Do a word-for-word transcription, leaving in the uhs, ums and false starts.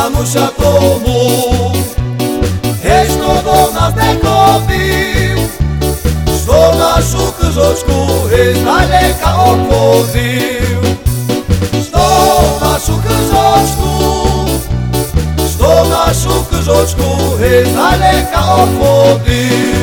Януша тому, гей, що до нас не ходив, що нашу книжочку гей здалека обходив, що нашу книжочку, що нашу книжочку гей здалека обходив.